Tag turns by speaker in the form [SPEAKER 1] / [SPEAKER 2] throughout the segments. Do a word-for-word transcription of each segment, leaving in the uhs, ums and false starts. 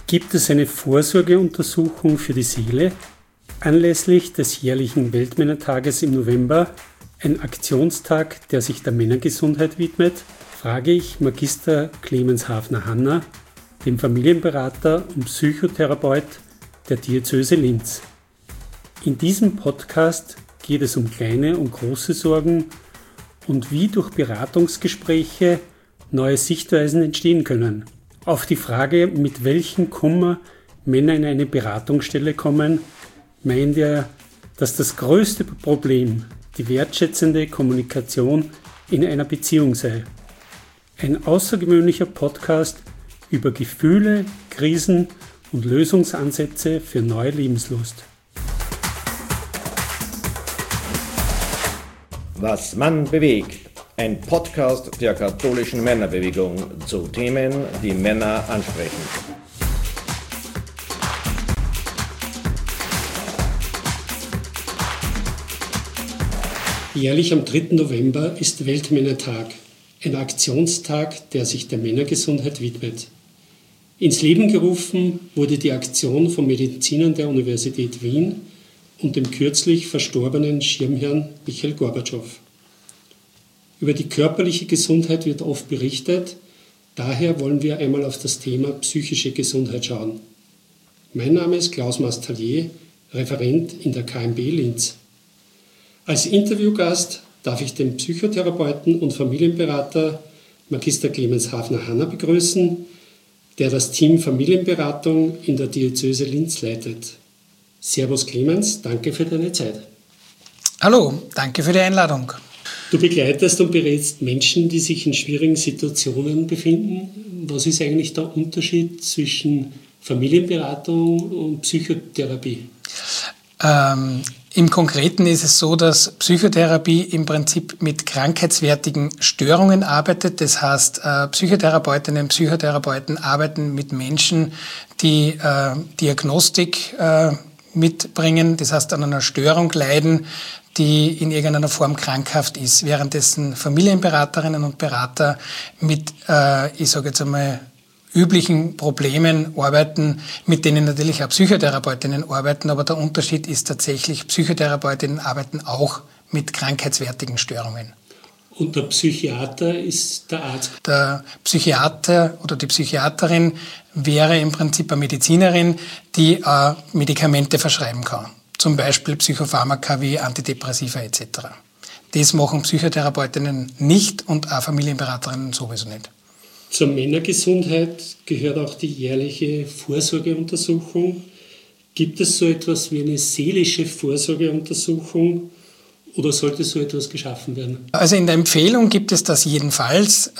[SPEAKER 1] Gibt es eine Vorsorgeuntersuchung für die Seele? Anlässlich des jährlichen Weltmännertages im November, ein Aktionstag, der sich der Männergesundheit widmet, frage ich Magister Clemens Hafner-Hanna, den Familienberater und Psychotherapeut der Diözese Linz. In diesem Podcast geht es um kleine und große Sorgen und wie durch Beratungsgespräche neue Sichtweisen entstehen können. Auf die Frage, mit welchem Kummer Männer in eine Beratungsstelle kommen, meint er, dass das größte Problem die wertschätzende Kommunikation in einer Beziehung sei. Ein außergewöhnlicher Podcast über Gefühle, Krisen und Lösungsansätze für neue Lebenslust.
[SPEAKER 2] Was Mann bewegt. Ein Podcast der katholischen Männerbewegung zu Themen, die Männer ansprechen.
[SPEAKER 1] Jährlich am dritten November ist Weltmännertag, ein Aktionstag, der sich der Männergesundheit widmet. Ins Leben gerufen wurde die Aktion von Medizinern der Universität Wien und dem kürzlich verstorbenen Schirmherrn Michail Gorbatschow. Über die körperliche Gesundheit wird oft berichtet, daher wollen wir einmal auf das Thema psychische Gesundheit schauen. Mein Name ist Klaus Mastallier, Referent in der K M B Linz. Als Interviewgast darf ich den Psychotherapeuten und Familienberater Magister Clemens Hafner-Hanna begrüßen, der das Team Familienberatung in der Diözese Linz leitet. Servus Clemens, danke für deine Zeit.
[SPEAKER 3] Hallo, danke für die Einladung.
[SPEAKER 1] Du begleitest und berätst Menschen, die sich in schwierigen Situationen befinden. Was ist eigentlich der Unterschied zwischen Familienberatung und Psychotherapie?
[SPEAKER 3] Ähm, Im Konkreten ist es so, dass Psychotherapie im Prinzip mit krankheitswertigen Störungen arbeitet. Das heißt, äh, Psychotherapeutinnen und Psychotherapeuten arbeiten mit Menschen, die äh, Diagnostik äh, mitbringen, das heißt an einer Störung leiden, die in irgendeiner Form krankhaft ist, währenddessen Familienberaterinnen und Berater mit, äh, ich sage jetzt einmal, üblichen Problemen arbeiten, mit denen natürlich auch Psychotherapeutinnen arbeiten, aber der Unterschied ist tatsächlich, Psychotherapeutinnen arbeiten auch mit krankheitswertigen Störungen.
[SPEAKER 1] Und der Psychiater ist der Arzt?
[SPEAKER 3] Der Psychiater oder die Psychiaterin wäre im Prinzip eine Medizinerin, die äh, Medikamente verschreiben kann. Zum Beispiel Psychopharmaka wie Antidepressiva et cetera. Das machen Psychotherapeutinnen nicht und auch Familienberaterinnen sowieso nicht.
[SPEAKER 1] Zur Männergesundheit gehört auch die jährliche Vorsorgeuntersuchung. Gibt es so etwas wie eine seelische Vorsorgeuntersuchung oder sollte so etwas geschaffen werden?
[SPEAKER 3] Also in der Empfehlung gibt es das jedenfalls.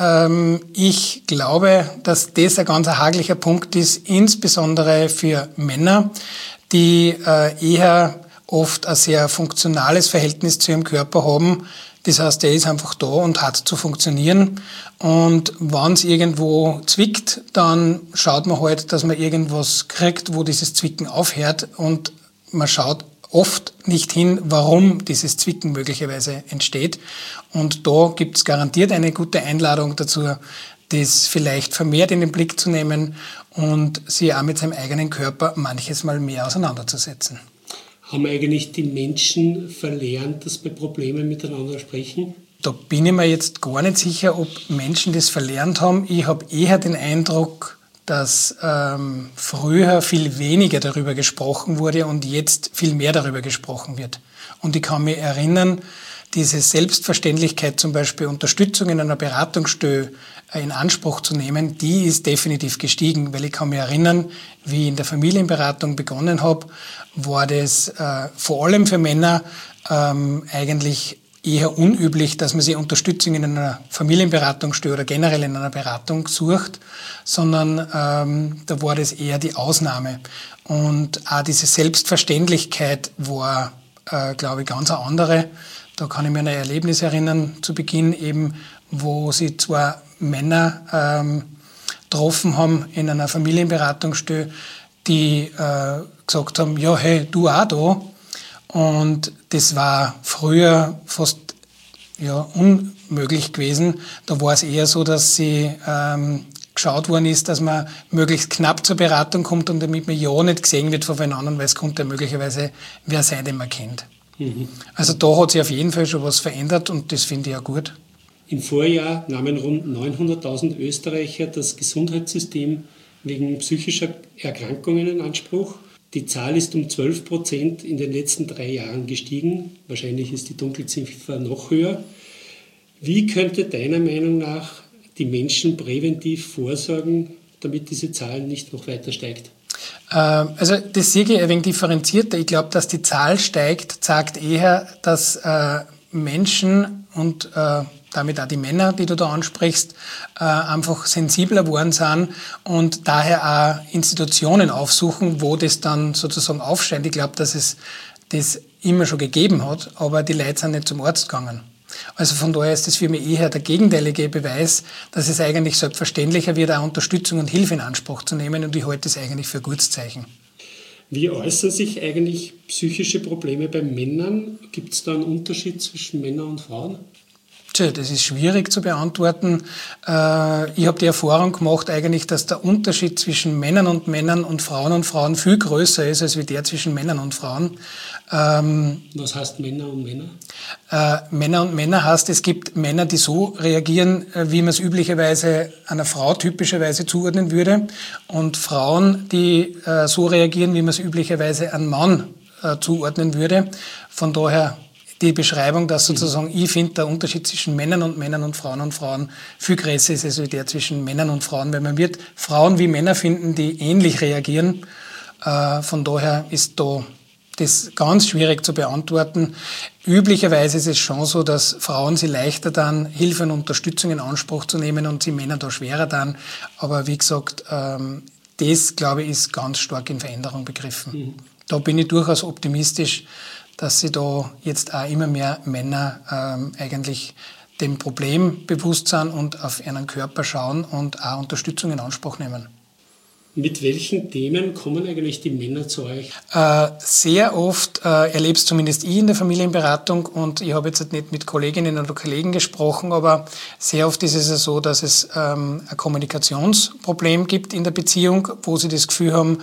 [SPEAKER 3] Ich glaube, dass das ein ganz haglicher Punkt ist, insbesondere für Männer, die eher oft ein sehr funktionales Verhältnis zu ihrem Körper haben. Das heißt, der ist einfach da und hat zu funktionieren. Und wenn es irgendwo zwickt, dann schaut man halt, dass man irgendwas kriegt, wo dieses Zwicken aufhört. Und man schaut oft nicht hin, warum dieses Zwicken möglicherweise entsteht. Und da gibt es garantiert eine gute Einladung dazu, das vielleicht vermehrt in den Blick zu nehmen und sich auch mit seinem eigenen Körper manches Mal mehr auseinanderzusetzen.
[SPEAKER 1] Haben eigentlich die Menschen verlernt, dass bei Problemen miteinander sprechen?
[SPEAKER 3] Da bin ich mir jetzt gar nicht sicher, ob Menschen das verlernt haben. Ich habe eher den Eindruck, dass ähm, früher viel weniger darüber gesprochen wurde und jetzt viel mehr darüber gesprochen wird. Und ich kann mich erinnern, diese Selbstverständlichkeit, zum Beispiel Unterstützung in einer Beratungsstelle in Anspruch zu nehmen, die ist definitiv gestiegen, weil ich kann mich erinnern, wie ich in der Familienberatung begonnen habe, war das äh, vor allem für Männer ähm, eigentlich eher unüblich, dass man sich Unterstützung in einer Familienberatungsstelle oder generell in einer Beratung sucht, sondern ähm, da war das eher die Ausnahme. Und auch diese Selbstverständlichkeit war, äh, glaube ich, ganz eine andere. Da kann ich mir an ein Erlebnis erinnern, zu Beginn eben, wo sie zwei Männer ähm, getroffen haben in einer Familienberatungsstelle, die äh, gesagt haben, ja, hey, du auch da. Und das war früher fast ja, unmöglich gewesen. Da war es eher so, dass sie ähm, geschaut worden ist, dass man möglichst knapp zur Beratung kommt und damit man ja nicht gesehen wird von einem anderen, weil es könnte ja möglicherweise wer sein, den man kennt. Mhm. Also da hat sich auf jeden Fall schon was verändert und das finde ich auch gut.
[SPEAKER 1] Im Vorjahr nahmen rund neunhunderttausend Österreicher das Gesundheitssystem wegen psychischer Erkrankungen in Anspruch. Die Zahl ist um zwölf Prozent in den letzten drei Jahren gestiegen. Wahrscheinlich ist die Dunkelziffer noch höher. Wie könnte deiner Meinung nach die Menschen präventiv vorsorgen, damit diese Zahl nicht noch weiter steigt?
[SPEAKER 3] Also das sehe ich ein wenig differenzierter. Ich glaube, dass die Zahl steigt, zeigt eher, dass äh, Menschen und äh, damit auch die Männer, die du da ansprichst, äh, einfach sensibler geworden sind und daher auch Institutionen aufsuchen, wo das dann sozusagen aufsteigt. Ich glaube, dass es das immer schon gegeben hat, aber die Leute sind nicht zum Arzt gegangen. Also von daher ist das für mich eher der gegenteilige Beweis, dass es eigentlich selbstverständlicher wird, auch Unterstützung und Hilfe in Anspruch zu nehmen und ich halte das eigentlich für ein gutes Zeichen.
[SPEAKER 1] Wie äußern sich eigentlich psychische Probleme bei Männern? Gibt es da einen Unterschied zwischen Männern und Frauen?
[SPEAKER 3] Tja, das ist schwierig zu beantworten. Ich habe die Erfahrung gemacht eigentlich, dass der Unterschied zwischen Männern und Männern und Frauen und Frauen viel größer ist, als wie der zwischen Männern und Frauen.
[SPEAKER 1] Was heißt Männer und Männer?
[SPEAKER 3] Äh, Männer und Männer heißt, es gibt Männer, die so reagieren, wie man es üblicherweise einer Frau typischerweise zuordnen würde und Frauen, die äh, so reagieren, wie man es üblicherweise einem Mann äh, zuordnen würde. Von daher die Beschreibung, dass sozusagen, ich finde, der Unterschied zwischen Männern und Männern und Frauen und Frauen viel größer ist als der zwischen Männern und Frauen, weil man wird Frauen wie Männer finden, die ähnlich reagieren. Äh, von daher ist da das ganz schwierig zu beantworten. Üblicherweise ist es schon so, dass Frauen sie leichter dann Hilfe und Unterstützung in Anspruch zu nehmen und sie Männer da schwerer dann. Aber wie gesagt, ähm, das, glaube ich, ist ganz stark in Veränderung begriffen. Mhm. Da bin ich durchaus optimistisch, dass sie da jetzt auch immer mehr Männer ähm, eigentlich dem Problem bewusst sind und auf ihren Körper schauen und auch Unterstützung in Anspruch nehmen.
[SPEAKER 1] Mit welchen Themen kommen eigentlich die Männer zu euch?
[SPEAKER 3] Äh, sehr oft äh, erlebe es zumindest ich in der Familienberatung und ich habe jetzt nicht mit Kolleginnen oder Kollegen gesprochen, aber sehr oft ist es ja so, dass es ähm, ein Kommunikationsproblem gibt in der Beziehung, wo sie das Gefühl haben,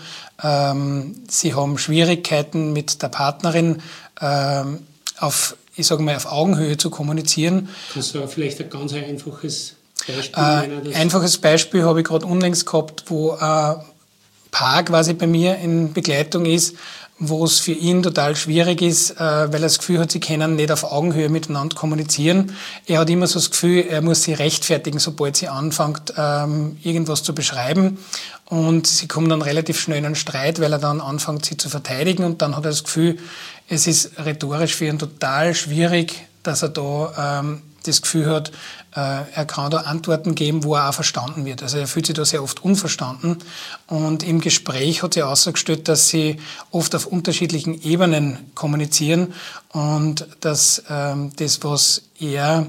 [SPEAKER 3] ähm, sie haben Schwierigkeiten mit der Partnerin ähm, auf, ich sage mal, auf Augenhöhe zu kommunizieren.
[SPEAKER 1] Kannst du vielleicht ein ganz einfaches Beispiel
[SPEAKER 3] äh, Einfaches Beispiel habe ich gerade unlängst gehabt, wo ein Paar quasi bei mir in Begleitung ist, wo es für ihn total schwierig ist, äh, weil er das Gefühl hat, sie können nicht auf Augenhöhe miteinander kommunizieren. Er hat immer so das Gefühl, er muss sie rechtfertigen, sobald sie anfängt, ähm, irgendwas zu beschreiben. Und sie kommen dann relativ schnell in einen Streit, weil er dann anfängt, sie zu verteidigen. Und dann hat er das Gefühl, es ist rhetorisch für ihn total schwierig, dass er da ähm, das Gefühl hat, äh, er kann da Antworten geben, wo er auch verstanden wird. Also er fühlt sich da sehr oft unverstanden. Und im Gespräch hat sie ausgestellt, dass sie oft auf unterschiedlichen Ebenen kommunizieren und dass ähm, das, was er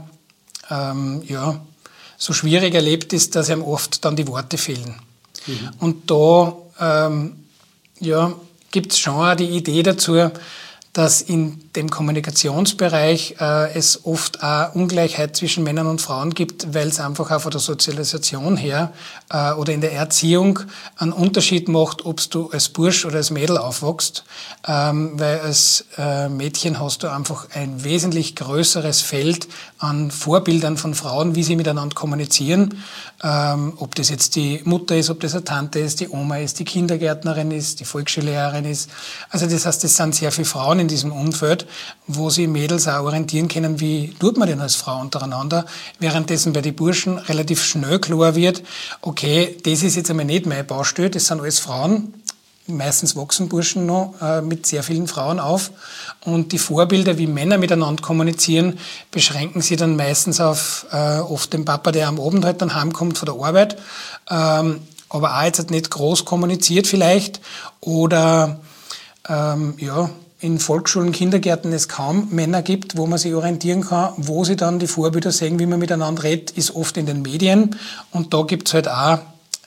[SPEAKER 3] ähm, ja, so schwierig erlebt, ist, dass ihm oft dann die Worte fehlen. Mhm. Und da ähm, ja, gibt es schon auch die Idee dazu, dass in dem Kommunikationsbereich äh, es oft auch Ungleichheit zwischen Männern und Frauen gibt, weil es einfach auch von der Sozialisation her äh, oder in der Erziehung einen Unterschied macht, ob du als Bursch oder als Mädel aufwachst, ähm, weil als äh, Mädchen hast du einfach ein wesentlich größeres Feld an Vorbildern von Frauen, wie sie miteinander kommunizieren, ähm, ob das jetzt die Mutter ist, ob das eine Tante ist, die Oma ist, die Kindergärtnerin ist, die Volksschullehrerin ist. Also das heißt, es sind sehr viele Frauen in diesem Umfeld, wo sie Mädels auch orientieren können, wie tut man denn als Frau untereinander, währenddessen bei den Burschen relativ schnell klar wird, okay, das ist jetzt einmal nicht meine Baustelle, das sind alles Frauen, meistens wachsen Burschen noch äh, mit sehr vielen Frauen auf und die Vorbilder, wie Männer miteinander kommunizieren, beschränken sie dann meistens auf äh, oft den Papa, der am Abend halt dann heimkommt von der Arbeit, ähm, aber auch jetzt halt nicht groß kommuniziert vielleicht oder ähm, ja, in Volksschulen, Kindergärten es kaum Männer gibt, wo man sich orientieren kann, wo sie dann die Vorbilder sehen, wie man miteinander redet, ist oft in den Medien. Und da gibt's halt auch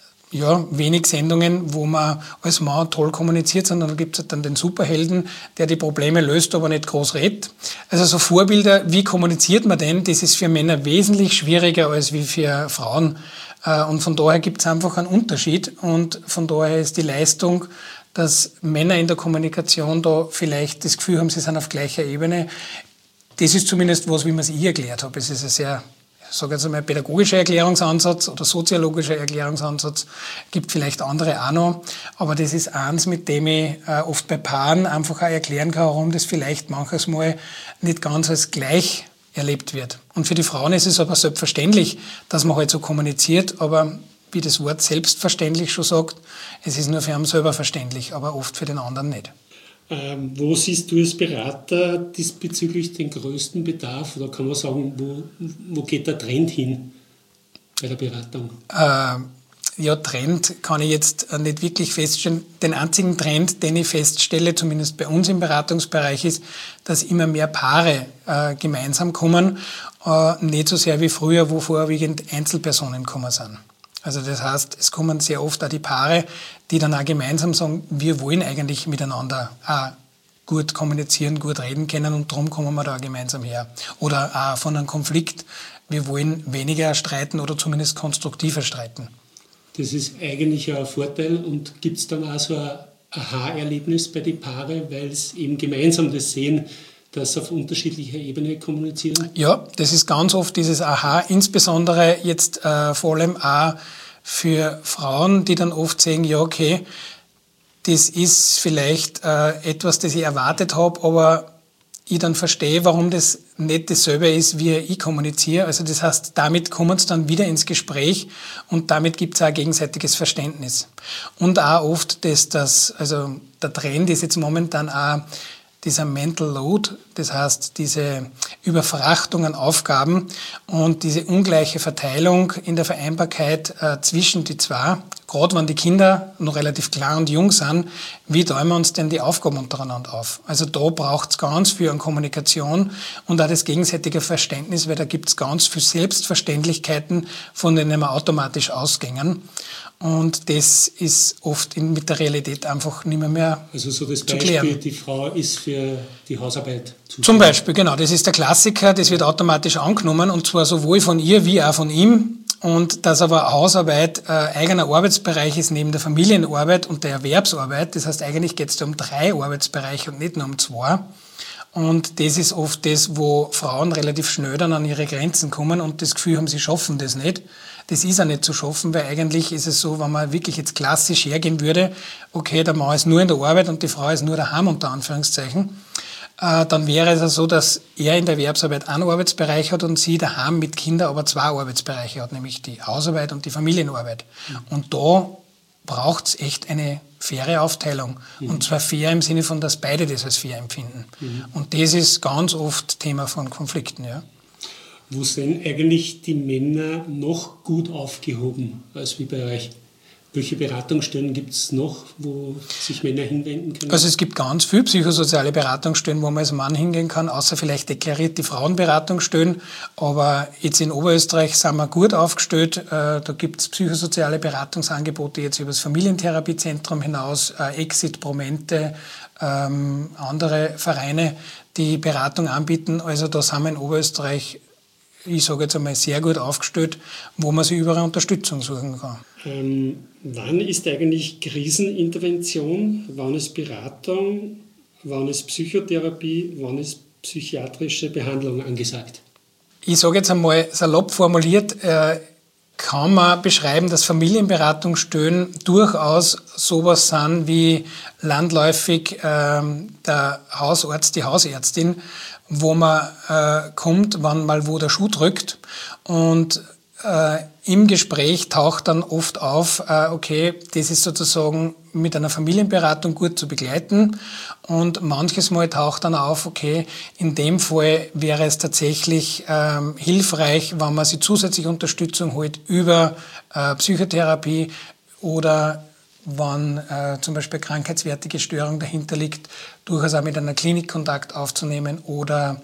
[SPEAKER 3] ja, wenig Sendungen, wo man als Mann toll kommuniziert, sondern da gibt's halt dann den Superhelden, der die Probleme löst, aber nicht groß redet. Also so Vorbilder, wie kommuniziert man denn, das ist für Männer wesentlich schwieriger als wie für Frauen. Und von daher gibt es einfach einen Unterschied und von daher ist die Leistung, dass Männer in der Kommunikation da vielleicht das Gefühl haben, sie sind auf gleicher Ebene. Das ist zumindest was, wie man es ich erklärt habe. Es ist ein sehr, ich sage jetzt einmal, pädagogischer Erklärungsansatz oder soziologischer Erklärungsansatz. Gibt vielleicht andere auch noch. Aber das ist eins, mit dem ich äh, oft bei Paaren einfach auch erklären kann, warum das vielleicht manches Mal nicht ganz als gleich erlebt wird. Und für die Frauen ist es aber selbstverständlich, dass man halt so kommuniziert, aber wie das Wort selbstverständlich schon sagt, es ist nur für einen selber verständlich, aber oft für den anderen nicht.
[SPEAKER 1] Ähm, wo siehst du als Berater diesbezüglich den größten Bedarf? Oder kann man sagen, wo, wo geht der Trend hin bei der Beratung?
[SPEAKER 3] Äh, ja, Trend kann ich jetzt nicht wirklich feststellen. Den einzigen Trend, den ich feststelle, zumindest bei uns im Beratungsbereich, ist, dass immer mehr Paare äh, gemeinsam kommen. Äh, nicht so sehr wie früher, wo vorwiegend Einzelpersonen gekommen sind. Also das heißt, es kommen sehr oft auch die Paare, die dann auch gemeinsam sagen, wir wollen eigentlich miteinander auch gut kommunizieren, gut reden können und darum kommen wir da auch gemeinsam her. Oder auch von einem Konflikt, wir wollen weniger streiten oder zumindest konstruktiver streiten.
[SPEAKER 1] Das ist eigentlich ein Vorteil und gibt es dann auch so ein Aha-Erlebnis bei den Paaren, weil es eben gemeinsam das sehen, dass auf unterschiedlicher Ebene kommunizieren?
[SPEAKER 3] Ja, das ist ganz oft dieses Aha, insbesondere jetzt äh, vor allem auch für Frauen, die dann oft sagen, ja okay, das ist vielleicht äh, etwas, das ich erwartet habe, aber ich dann verstehe, warum das nicht dasselbe ist, wie ich kommuniziere. Also das heißt, damit kommen sie dann wieder ins Gespräch und damit gibt es auch ein gegenseitiges Verständnis. Und auch oft, dass das, also der Trend ist jetzt momentan auch dieser Mental Load, das heißt diese Überfrachtung an Aufgaben und diese ungleiche Verteilung in der Vereinbarkeit äh, zwischen die zwei, gerade wenn die Kinder noch relativ klein und jung sind, wie teilen wir uns denn die Aufgaben untereinander auf? Also da braucht es ganz viel an Kommunikation und auch das gegenseitige Verständnis, weil da gibt es ganz viel Selbstverständlichkeiten, von denen wir automatisch ausgehen. Und das ist oft in, mit der Realität einfach nicht mehr, mehr
[SPEAKER 1] also so das
[SPEAKER 3] zu
[SPEAKER 1] Beispiel,
[SPEAKER 3] klären.
[SPEAKER 1] Die Frau ist für die Hausarbeit zuständig.
[SPEAKER 3] Zum Beispiel, genau. Das ist der Klassiker, das wird automatisch angenommen und zwar sowohl von ihr wie auch von ihm. Und dass aber Hausarbeit äh, eigener Arbeitsbereich ist neben der Familienarbeit und der Erwerbsarbeit. Das heißt, eigentlich geht es da um drei Arbeitsbereiche und nicht nur um zwei. Und das ist oft das, wo Frauen relativ schnell dann an ihre Grenzen kommen und das Gefühl haben, sie schaffen das nicht. Das ist auch nicht zu schaffen, weil eigentlich ist es so, wenn man wirklich jetzt klassisch hergehen würde, okay, der Mann ist nur in der Arbeit und die Frau ist nur daheim, unter Anführungszeichen, äh, dann wäre es ja so, dass er in der Erwerbsarbeit einen Arbeitsbereich hat und sie daheim mit Kindern aber zwei Arbeitsbereiche hat, nämlich die Hausarbeit und die Familienarbeit. Mhm. Und da braucht es echt eine faire Aufteilung. Mhm. Und zwar fair im Sinne von, dass beide das als fair empfinden. Mhm. Und das ist ganz oft Thema von Konflikten, ja.
[SPEAKER 1] Wo sind eigentlich die Männer noch gut aufgehoben als wie bei euch? Welche Beratungsstellen gibt es noch, wo sich Männer hinwenden können?
[SPEAKER 3] Also es gibt ganz viele psychosoziale Beratungsstellen, wo man als Mann hingehen kann, außer vielleicht deklariert die Frauenberatungsstellen. Aber jetzt in Oberösterreich sind wir gut aufgestellt. Da gibt es psychosoziale Beratungsangebote jetzt über das Familientherapiezentrum hinaus, Exit, Promente, ähm, andere Vereine, die Beratung anbieten. Also da sind wir in Oberösterreich, ich sage jetzt einmal, sehr gut aufgestellt, wo man sich überall Unterstützung suchen kann.
[SPEAKER 1] Ähm, wann ist eigentlich Krisenintervention? Wann ist Beratung? Wann ist Psychotherapie? Wann ist psychiatrische Behandlung angesagt?
[SPEAKER 3] Ich sage jetzt einmal salopp formuliert, äh, kann man beschreiben, dass Familienberatungsstellen durchaus sowas sind wie landläufig äh, der Hausarzt, die Hausärztin, wo man äh, kommt, wann mal wo der Schuh drückt und äh, im Gespräch taucht dann oft auf, äh, okay, das ist sozusagen mit einer Familienberatung gut zu begleiten und manches Mal taucht dann auf, okay, in dem Fall wäre es tatsächlich ähm, hilfreich, wenn man sich zusätzliche Unterstützung holt über äh, Psychotherapie oder wenn äh, zum Beispiel krankheitswertige Störung dahinter liegt, durchaus auch mit einer Klinik Kontakt aufzunehmen oder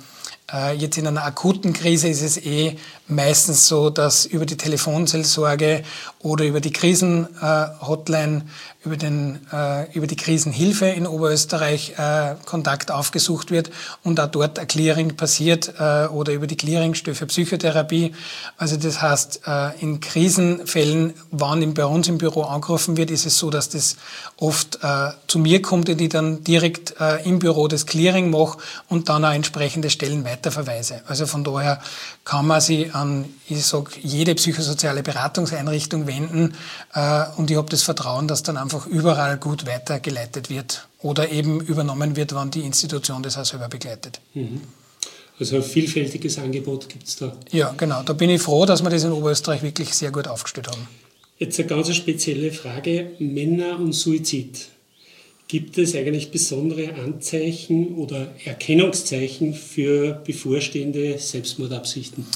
[SPEAKER 3] Jetzt in einer akuten Krise ist es eh meistens so, dass über die Telefonseelsorge oder über die Krisenhotline, über, den, über die Krisenhilfe in Oberösterreich Kontakt aufgesucht wird und auch dort ein Clearing passiert oder über die Clearingstelle für Psychotherapie. Also das heißt, in Krisenfällen, wann bei uns im Büro angerufen wird, ist es so, dass das oft zu mir kommt und ich dann direkt im Büro das Clearing mache und dann auch entsprechende Stellen weiterverweise. Also von daher kann man sich an, ich sag, jede psychosoziale Beratungseinrichtung wenden äh, und ich habe das Vertrauen, dass dann einfach überall gut weitergeleitet wird oder eben übernommen wird, wann die Institution das auch selber begleitet.
[SPEAKER 1] Mhm. Also ein vielfältiges Angebot gibt es da.
[SPEAKER 3] Ja, genau. Da bin ich froh, dass wir das in Oberösterreich wirklich sehr gut aufgestellt haben.
[SPEAKER 1] Jetzt eine ganz spezielle Frage, Männer und Suizid. Gibt es eigentlich besondere Anzeichen oder Erkennungszeichen für bevorstehende Selbstmordabsichten?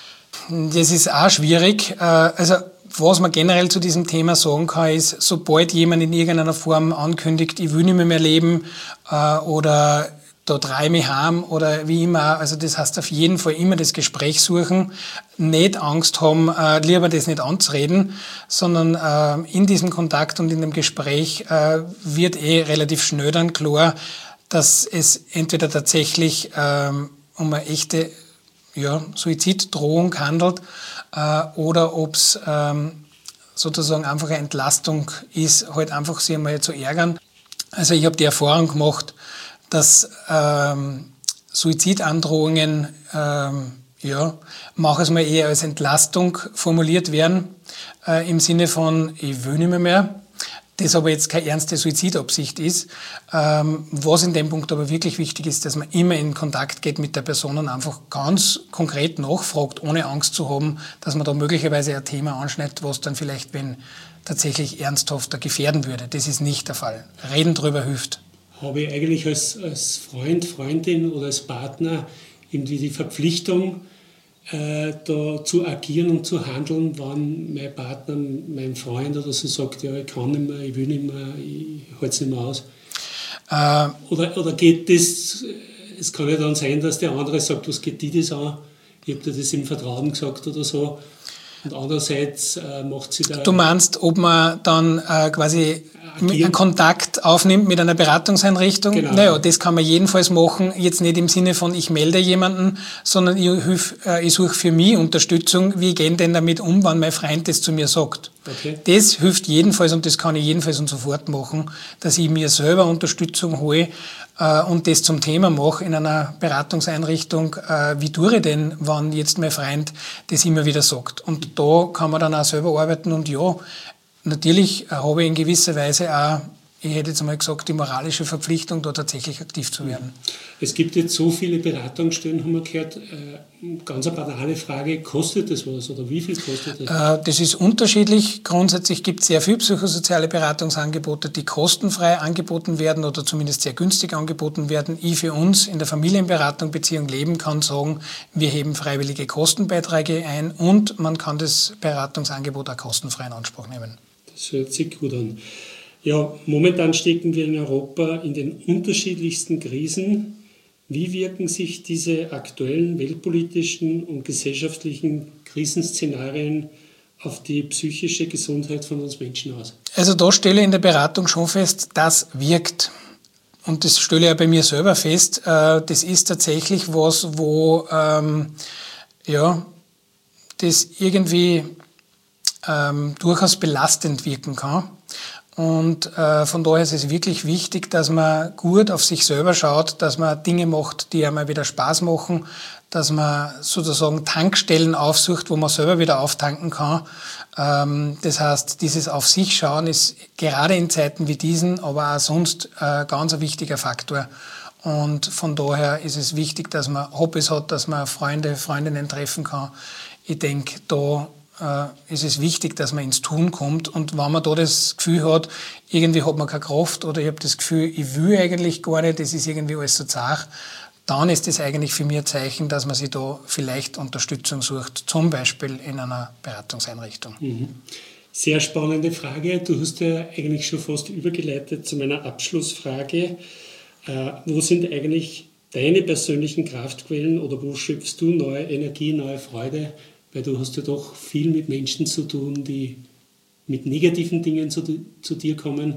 [SPEAKER 3] Das ist auch schwierig. Also was man generell zu diesem Thema sagen kann, ist, sobald jemand in irgendeiner Form ankündigt, ich will nicht mehr, mehr leben oder da drehe ich mich heim oder wie immer, also das heißt auf jeden Fall immer das Gespräch suchen, nicht Angst haben, äh, lieber das nicht anzureden, sondern äh, in diesem Kontakt und in dem Gespräch äh, wird eh relativ schnell dann klar, dass es entweder tatsächlich äh, um eine echte ja, Suiziddrohung handelt äh, oder ob es äh, sozusagen einfach eine Entlastung ist, halt einfach sich einmal zu ärgern. Also ich habe die Erfahrung gemacht, dass ähm, Suizidandrohungen, ähm, ja, mach es mal eher als Entlastung formuliert werden, äh, im Sinne von, ich will nicht mehr mehr, das aber jetzt keine ernste Suizidabsicht ist. Ähm, was in dem Punkt aber wirklich wichtig ist, dass man immer in Kontakt geht mit der Person und einfach ganz konkret nachfragt, ohne Angst zu haben, dass man da möglicherweise ein Thema anschneidet, was dann vielleicht, wenn tatsächlich ernsthafter gefährden würde. Das ist nicht der Fall. Reden drüber hilft.
[SPEAKER 1] Habe ich eigentlich als, als Freund, Freundin oder als Partner irgendwie die Verpflichtung, äh, da zu agieren und zu handeln, wenn mein Partner, mein Freund oder so sagt, ja, ich kann nicht mehr, ich will nicht mehr, ich halte es nicht mehr aus. Äh, oder, oder geht das, es kann ja dann sein, dass der andere sagt, was geht dir das an? Ich habe dir das im Vertrauen gesagt oder so. Und andererseits äh, macht sie da...
[SPEAKER 3] Du meinst, ob man dann äh, quasi agieren. einen Kontakt aufnimmt mit einer Beratungseinrichtung? Genau. Naja, das kann man jedenfalls machen, jetzt nicht im Sinne von, ich melde jemanden, sondern ich, hilf, äh, ich suche für mich Unterstützung, wie gehen denn damit um, wenn mein Freund das zu mir sagt. Okay. Das hilft jedenfalls und das kann ich jedenfalls und sofort machen, dass ich mir selber Unterstützung hole äh, und das zum Thema mache in einer Beratungseinrichtung, äh, wie tue ich denn, wenn jetzt mein Freund das immer wieder sagt. Und da kann man dann auch selber arbeiten und ja, natürlich habe ich in gewisser Weise auch, ich hätte jetzt mal gesagt, die moralische Verpflichtung, da tatsächlich aktiv zu werden.
[SPEAKER 1] Es gibt jetzt so viele Beratungsstellen, haben wir gehört. Ganz eine banale Frage, kostet das was oder wie viel kostet das?
[SPEAKER 3] Das ist unterschiedlich. Grundsätzlich gibt es sehr viele psychosoziale Beratungsangebote, die kostenfrei angeboten werden oder zumindest sehr günstig angeboten werden. Ich für uns in der Familienberatung Beziehung Leben kann sagen, wir heben freiwillige Kostenbeiträge ein und man kann das Beratungsangebot auch kostenfrei in Anspruch nehmen.
[SPEAKER 1] Das hört sich gut an. Ja, momentan stecken wir in Europa in den unterschiedlichsten Krisen. Wie wirken sich diese aktuellen weltpolitischen und gesellschaftlichen Krisenszenarien auf die psychische Gesundheit von uns Menschen aus?
[SPEAKER 3] Also da stelle ich in der Beratung schon fest, das wirkt. Und das stelle ich ja bei mir selber fest. Das ist tatsächlich was, wo ähm, ja, das irgendwie ähm, durchaus belastend wirken kann. Und äh, von daher ist es wirklich wichtig, dass man gut auf sich selber schaut, dass man Dinge macht, die einmal wieder Spaß machen, dass man sozusagen Tankstellen aufsucht, wo man selber wieder auftanken kann. Ähm, das heißt, dieses auf sich schauen ist gerade in Zeiten wie diesen, aber auch sonst äh, ganz ein wichtiger Faktor. Und von daher ist es wichtig, dass man Hobbys hat, dass man Freunde, Freundinnen treffen kann. Ich denke, da ist es wichtig, dass man ins Tun kommt. Und wenn man da das Gefühl hat, irgendwie hat man keine Kraft oder ich habe das Gefühl, ich will eigentlich gar nicht, das ist irgendwie alles so zart, dann ist das eigentlich für mich ein Zeichen, dass man sich da vielleicht Unterstützung sucht, zum Beispiel in einer Beratungseinrichtung.
[SPEAKER 1] Mhm. Sehr spannende Frage. Du hast ja eigentlich schon fast übergeleitet zu meiner Abschlussfrage. Äh, wo sind eigentlich deine persönlichen Kraftquellen oder wo schöpfst du neue Energie, neue Freude? Weil du hast ja doch viel mit Menschen zu tun, die mit negativen Dingen zu, zu dir kommen.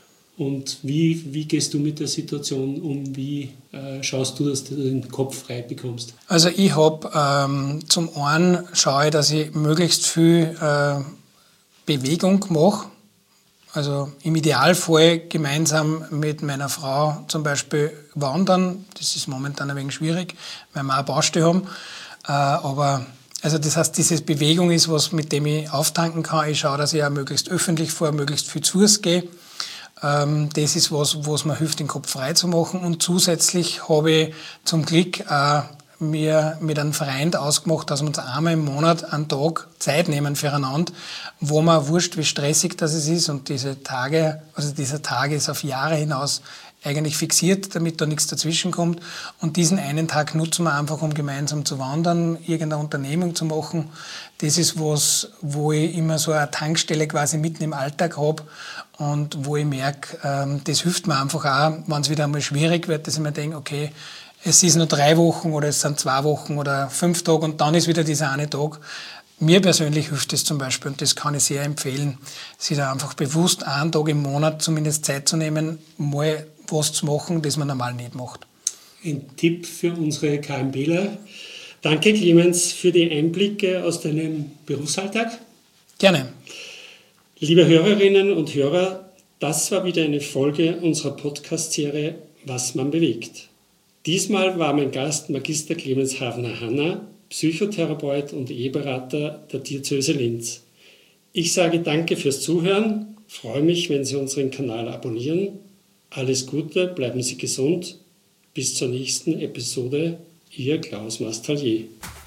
[SPEAKER 1] Und wie, wie gehst du mit der Situation um? Wie äh, schaust du, dass du den Kopf frei bekommst?
[SPEAKER 3] Also ich habe ähm, zum einen schaue ich, dass ich möglichst viel äh, Bewegung mache. Also im Idealfall gemeinsam mit meiner Frau zum Beispiel wandern. Das ist momentan ein wenig schwierig, weil wir auch Baustelle haben. Äh, aber also das heißt, diese Bewegung ist was, mit dem ich auftanken kann. Ich schaue, dass ich auch möglichst öffentlich fahre, möglichst viel zu Fuß gehe. Ähm, das ist was, was mir hilft, den Kopf frei zu machen. Und zusätzlich habe ich zum Glück auch mir mit einem Freund ausgemacht, dass wir uns einmal im Monat einen Tag Zeit nehmen füreinander, wo man wurscht, wie stressig das ist. Und diese Tage, also dieser Tag ist auf Jahre hinaus eigentlich fixiert, damit da nichts dazwischen kommt. Und diesen einen Tag nutzen wir einfach, um gemeinsam zu wandern, irgendeine Unternehmung zu machen. Das ist was, wo ich immer so eine Tankstelle quasi mitten im Alltag habe und wo ich merke, ähm, das hilft mir einfach auch, wenn es wieder einmal schwierig wird, dass ich mir denke, okay, es ist nur drei Wochen oder es sind zwei Wochen oder fünf Tage und dann ist wieder dieser eine Tag. Mir persönlich hilft das zum Beispiel und das kann ich sehr empfehlen, sich da einfach bewusst einen Tag im Monat zumindest Zeit zu nehmen, mal was zu machen, das man normal nicht macht.
[SPEAKER 1] Ein Tipp für unsere KMBler. Danke, Clemens, für die Einblicke aus deinem Berufsalltag.
[SPEAKER 3] Gerne.
[SPEAKER 1] Liebe Hörerinnen und Hörer, das war wieder eine Folge unserer Podcast-Serie Was man bewegt. Diesmal war mein Gast Magister Clemens Havner-Hanna, Psychotherapeut und Eheberater der Diözese Linz. Ich sage danke fürs Zuhören, freue mich, wenn Sie unseren Kanal abonnieren. Alles Gute, bleiben Sie gesund. Bis zur nächsten Episode. Ihr Klaus Mastallier.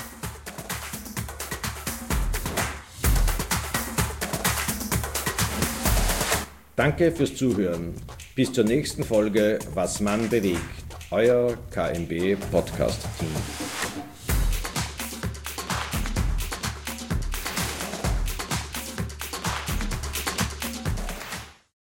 [SPEAKER 2] Danke fürs Zuhören. Bis zur nächsten Folge Was man bewegt. Euer K M B Podcast Team.